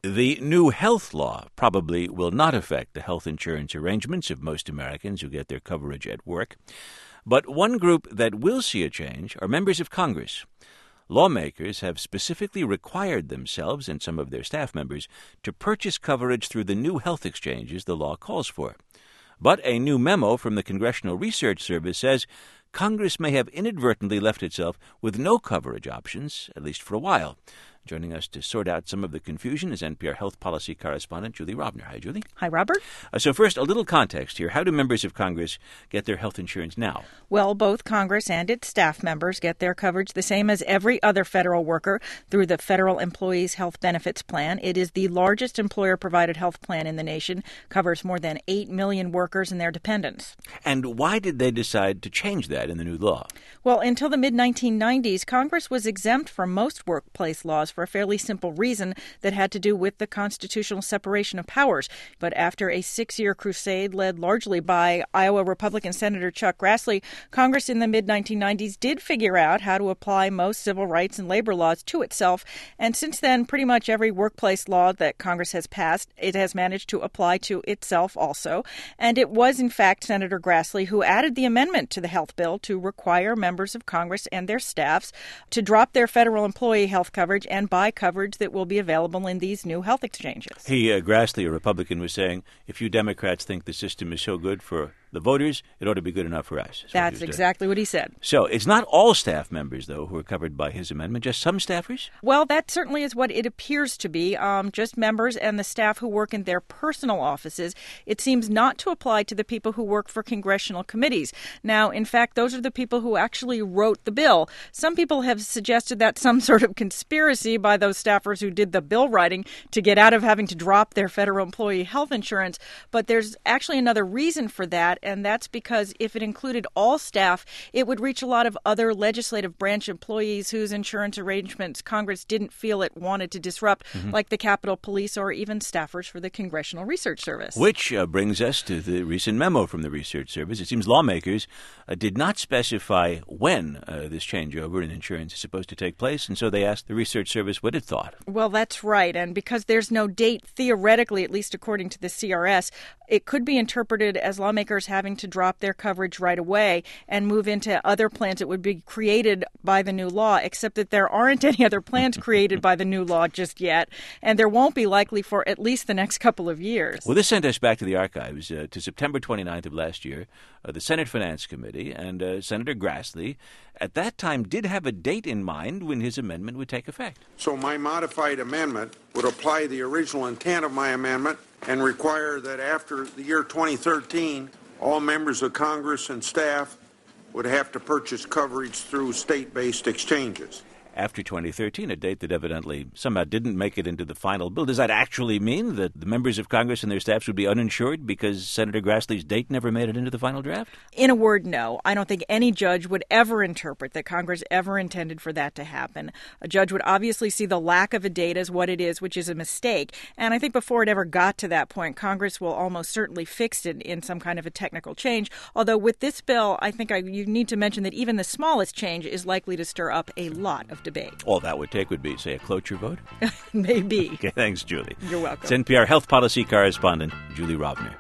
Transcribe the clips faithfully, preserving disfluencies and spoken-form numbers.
The new health law probably will not affect the health insurance arrangements of most Americans who get their coverage at work. But one group that will see a change are members of Congress. Lawmakers have specifically required themselves and some of their staff members to purchase coverage through the new health exchanges the law calls for. But a new memo from the Congressional Research Service says Congress may have inadvertently left itself with no coverage options, at least for a while. Joining us to sort out some of the confusion is N P R health policy correspondent Julie Rovner. Hi, Julie. Hi, Robert. Uh, so first, a little context here. How do members of Congress get their health insurance now? Well, both Congress and its staff members get their coverage the same as every other federal worker through the Federal Employees Health Benefits Plan. It is the largest employer-provided health plan in the nation, covers more than eight million workers and their dependents. And why did they decide to change that in the new law? Well, until the mid nineteen nineties, Congress was exempt from most workplace laws for a fairly simple reason that had to do with the constitutional separation of powers. But after a six-year crusade led largely by Iowa Republican Senator Chuck Grassley, Congress in the mid nineteen nineties did figure out how to apply most civil rights and labor laws to itself. And since then, pretty much every workplace law that Congress has passed, it has managed to apply to itself also. And it was, in fact, Senator Grassley who added the amendment to the health bill to require members of Congress and their staffs to drop their federal employee health coverage and buy coverage that will be available in these new health exchanges. He, uh, Grassley, a Republican, was saying, if you Democrats think the system is so good for the voters, it ought to be good enough for us. That's exactly what he said. So it's not all staff members, though, who are covered by his amendment, just some staffers? Well, that certainly is what it appears to be. Um, just members and the staff who work in their personal offices. It seems not to apply to the people who work for congressional committees. Now, in fact, those are the people who actually wrote the bill. Some people have suggested that's some sort of conspiracy by those staffers who did the bill writing to get out of having to drop their federal employee health insurance. But there's actually another reason for that, and that's because if it included all staff, it would reach a lot of other legislative branch employees whose insurance arrangements Congress didn't feel it wanted to disrupt, mm-hmm. like the Capitol Police or even staffers for the Congressional Research Service. Which uh, brings us to the recent memo from the Research Service. It seems lawmakers uh, did not specify when uh, this changeover in insurance is supposed to take place, and so they asked the Research Service what it thought. Well, that's right, and because there's no date, theoretically, at least according to the C R S, it could be interpreted as lawmakers having to drop their coverage right away and move into other plans that would be created by the new law, except that there aren't any other plans created by the new law just yet, and there won't be likely for at least the next couple of years. Well, this sent us back to the archives, uh, to September twenty-ninth of last year. Uh, the Senate Finance Committee and uh, Senator Grassley at that time did have a date in mind when his amendment would take effect. So my modified amendment would apply the original intent of my amendment and require that after the year twenty thirteen, all members of Congress and staff would have to purchase coverage through state-based exchanges. After twenty thirteen, a date that evidently somehow didn't make it into the final bill. Does that actually mean that the members of Congress and their staffs would be uninsured because Senator Grassley's date never made it into the final draft? In a word, no. I don't think any judge would ever interpret that Congress ever intended for that to happen. A judge would obviously see the lack of a date as what it is, which is a mistake. And I think before it ever got to that point, Congress will almost certainly fix it in some kind of a technical change. Although with this bill, I think I, you need to mention that even the smallest change is likely to stir up a lot of debate. All that would take would be, say, a cloture vote? Maybe. Okay, thanks, Julie. You're welcome. It's N P R health policy correspondent Julie Rovner.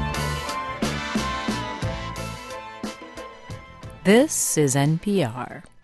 This is N P R.